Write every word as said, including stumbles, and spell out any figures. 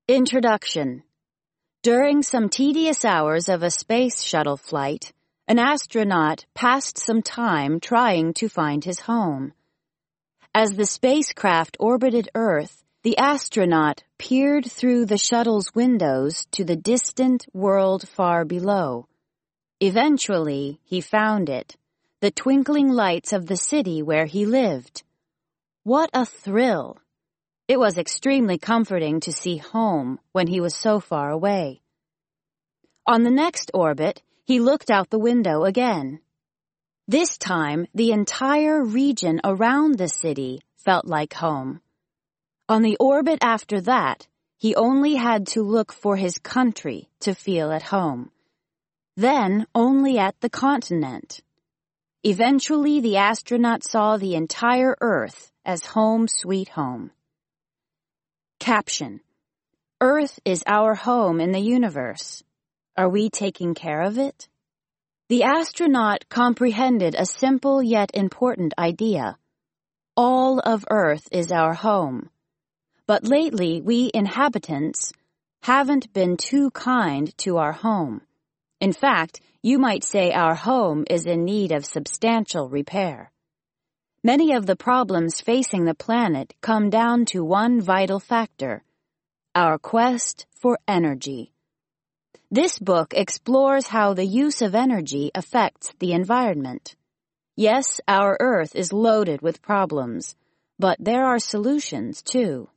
Introduction. During some tedious hours of a space shuttle flight, an astronaut passed some time trying to find his home. As the spacecraft orbited Earth, the astronaut peered through the shuttle's windows to the distant world far below. Eventually, he found it, the twinkling lights of the city where he lived. What a thrill! It was extremely comforting to see home when he was so far away. On the next orbit, he looked out the window again. This time, the entire region around the city felt like home. On the orbit after that, he only had to look for his country to feel at home. Then only at the continent. Eventually, the astronaut saw the entire Earth as home sweet home. Caption. Earth is our home in the universe. Are we taking care of it? The astronaut comprehended a simple yet important idea. All of Earth is our home. But lately, we inhabitants haven't been too kind to our home. In fact, you might say our home is in need of substantial repair. Many of the problems facing the planet come down to one vital factor, our quest for energy. This book explores how the use of energy affects the environment. Yes, our Earth is loaded with problems, but there are solutions too.